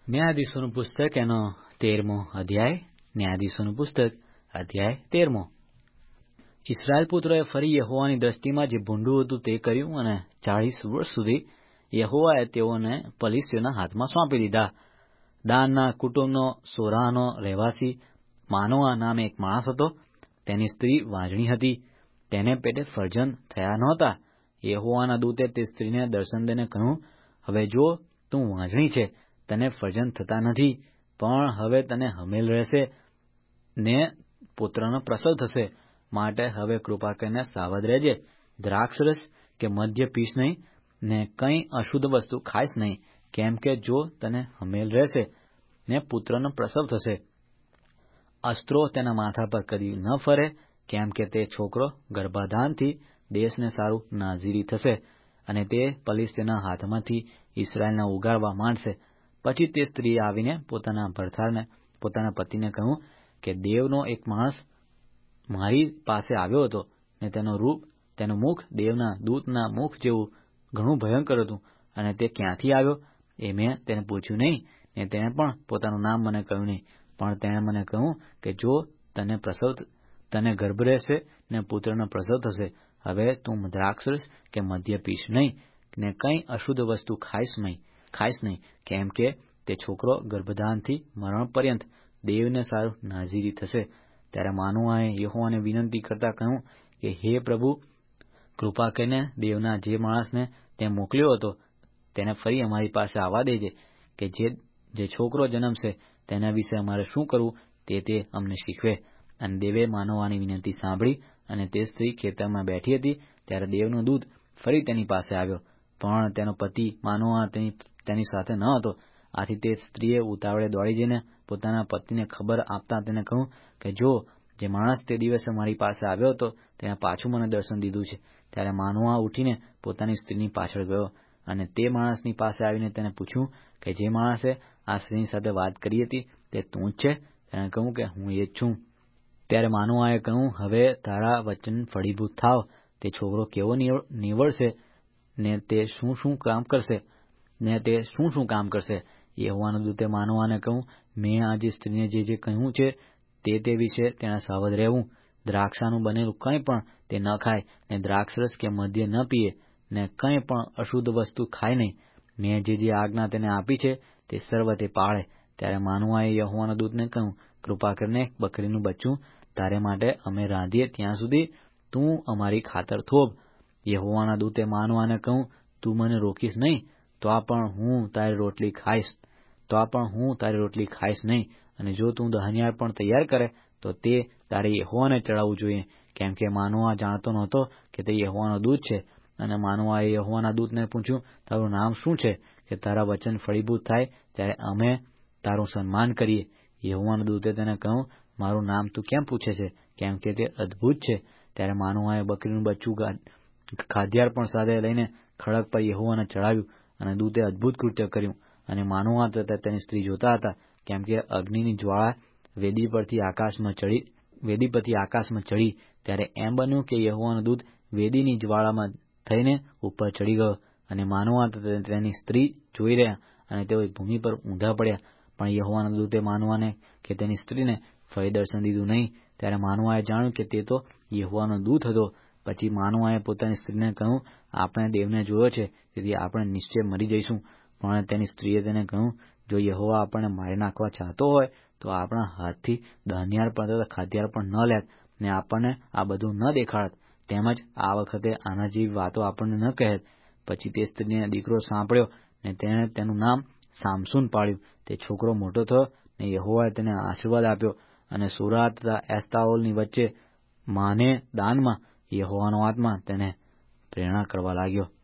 ન્યાયાધીશોનું પુસ્તક એનો 13મો અધ્યાય. ન્યાયાધીશોનું પુસ્તક અધ્યાય 13મો. ઇસ્રાયેલ પુત્રોએ ફરી યહોવાની દ્રષ્ટિમાં જે ભૂંડું હતું તે કર્યું અને 40 વર્ષ સુધી યહોવાએ તેઓને પલિશ્તીઓના હાથમાં સોંપી દીધા. દાનના કુટુંબનો સોરાહનો રહેવાસી માનોઆ નામે એક માણસ હતો. તેની સ્ત્રી વાંઝણી હતી, તેને પેટે ફરજંદ થયા નહોતા. યહોવાના દૂતે તે સ્ત્રીને દર્શન દઈને કહ્યું, હવે જો તું વાંઝણી છે, તને ફરજંદ થતા નથી, પણ હવે તને હમેલ રહેશે ને પુત્રનો પ્રસવ થશે. માટે હવે કૃપા કરીને સાવધ રહેજે. દ્રાક્ષરસ કે મદ્ય પીશ નહીં, ને કંઈ અશુદ્ધ વસ્તુ ખાઈશ નહીં, કેમ કે જો તને હમેલ રહેશે ને પુત્રનો પ્રસવ થશે. અસ્ત્રો તેના માથા પર કદી ન ફરે, કેમ કે તે છોકરો ગર્ભાધાનથી દેશને સારું નાઝીરી થશે, અને તે પલિશ્તીઓના હાથમાંથી ઇસ્રાયેલને ઉગારવા માંડશે. પછી તે સ્ત્રીએ આવીને પોતાના ભરથારને પોતાના પતિને કહ્યું કે દેવનો એક માણસ મારી પાસે આવ્યો હતો, ને તેનું મુખ દેવના દૂતના મુખ જેવું ઘણું ભયંકર હતું, અને તે ક્યાંથી આવ્યો એ મેં તેને પૂછ્યું નહીં, ને તેણે પણ પોતાનું નામ મને કહ્યું નહીં. પણ તેણે મને કહ્યું કે જો તને ગર્ભ રહેશે ને પુત્રનો પ્રસવ થશે. હવે તું દ્રાક્ષરસ કે મદ્ય પીશ નહીં, ને કંઈ અશુદ્ધ વસ્તુ ખાઈશ નહીં, કેમ કે તે છોકરો ગર્ભધાનથી મરણ પર્યંત દેવને સારું નાઝીરી થશે. ત્યારે માનોઆએ યહોવાને વિનંતી કરતા કહ્યું કે હે પ્રભુ, કૃપા કરીને દેવના જે માણસને તે મોકલ્યો હતો તેને ફરી અમારી પાસે આવવા દેજે, કે જે છોકરો જન્મશે તેના વિશે અમારે શું કરવું તે અમને શીખવે. અને દેવે માનોઆની વિનંતી સાંભળી, અને તે સ્ત્રી ખેતરમાં બેઠી હતી ત્યારે દેવનો દૂત ફરી તેની પાસે આવ્યો, પણ તેનો પતિ માનોઆ તેની સાથે ન હતો. આથી તે સ્ત્રીએ ઉતાવળે દોડી જઈને પોતાના પતિને ખબર આપતા તેને કહ્યું કે જો જે માણસ તે દિવસે મારી પાસે આવ્યો હતો તેણે પાછું મને દર્શન દીધું છે. ત્યારે માનોઆ ઉઠીને પોતાની સ્ત્રીની પાછળ ગયો, અને તે માણસની પાસે આવીને તેને પૂછ્યું કે જે માણસે આ સ્ત્રીની સાથે વાત કરી હતી તે તું જ છે? તેણે કહ્યું કે હું એ જ છું. ત્યારે માનોઆએ કહ્યું, હવે તારા વચન ફળીભૂત થાવ. તે છોકરો કેવો નીવડશે ને તે શું શું કામ કરશે? યહોવાના દૂતે માનોઆને કહ્યું, મેં આજે સ્ત્રીને જે કહ્યું છે તે વિશે તેણે સાવધ રહેવું. દ્રાક્ષાનું બનેલું કંઈ પણ તે ન ખાય, ને દ્રાક્ષરસ કે મદ્ય ન પીએ, ને કંઈ પણ અશુદ્ધ વસ્તુ ખાય નહીં. મેં જે આજ્ઞા તેને આપી છે તે સર્વ તે પાળે. ત્યારે માનોઆએ યહોવાના દૂતને કહ્યું, કૃપા કરીને એક બકરીનું બચ્ચું તારે માટે અમે રાંધીએ ત્યાં સુધી તું અમારી ખાતર થોભ. યહોવાના દૂતે માનોઆને કહ્યું, તું મને રોકીશ નહીં, તો પણ હું તારી રોટલી ખાઈશ નહીં. અને જો તું દહનિયાળ પણ તૈયાર કરે તો તે તારે યહોવાને ચડાવવું જોઈએ, કેમ કે માનોઆ જાણતો નહોતો કે તે યહોવાનો દૂત છે. અને માનોઆએ યહોવાના દૂતને પૂછ્યું, તારું નામ શું છે, કે તારા વચન ફળીભૂત થાય ત્યારે અમે તારું સન્માન કરીએ. યહોવાના દૂતે તેને કહ્યું, મારું નામ તું કેમ પૂછે છે, કેમ કે તે અદ્ભુત છે. ત્યારે માનોઆએ બકરીનું બચ્ચું ખાદ્યાર્પણ સાથે લઈને ખડક પર યહોવાને ચડાવ્યું, અને દૂતે અદ્ભુત કૃત્ય કર્યું. અને માનોઆ તથા તેની સ્ત્રી જોતા હતા, કેમ કે અગ્નિની જ્વાળા વેદી પરથી આકાશમાં ચડી. ત્યારે એમ બન્યું કે યહોવાનો દૂત વેદીની જ્વાળામાં થઈને ઉપર ચડી ગયો, અને માનોઆ તથા તેની સ્ત્રી જોઈ રહ્યા, અને તેઓ ભૂમિ પર ઊંધા પડ્યા. પણ યહોવાના દૂતે માનોઆને કે તેની સ્ત્રીને ફરી દર્શન દીધું નહીં. ત્યારે માનોઆએ જાણ્યું કે તે તો યહોવાનો દૂત હતો. પછી માનોઆએ પોતાની સ્ત્રીને કહ્યું, આપણે દેવને જોયો છે, તેથી આપણે નિશ્ચય મરી જઈશું. પણ તેની સ્ત્રીએ તેને કહ્યું, જો યહોવા આપણને મારી નાખવા ચાહતો હોય તો આપણા હાથથી દહનિયાળ પણ તથા ખાદ્યાર પણ ન લેત, ને આપણને આ બધું ન દેખાડત, તેમજ આ વખતે આના જેવી વાતો આપણને ન કહેત. પછી તે સ્ત્રીને દીકરો સાંપડ્યો, ને તેણે તેનું નામ સામસૂન પાડ્યું. તે છોકરો મોટો થયો, ને યહોવાએ તેને આશીર્વાદ આપ્યો. અને સુરા તથા એસ્તાઓલની વચ્ચે માને દાનમાં યહોવાનો આત્મા તેને પ્રેરણા કરવા લાગ્યો.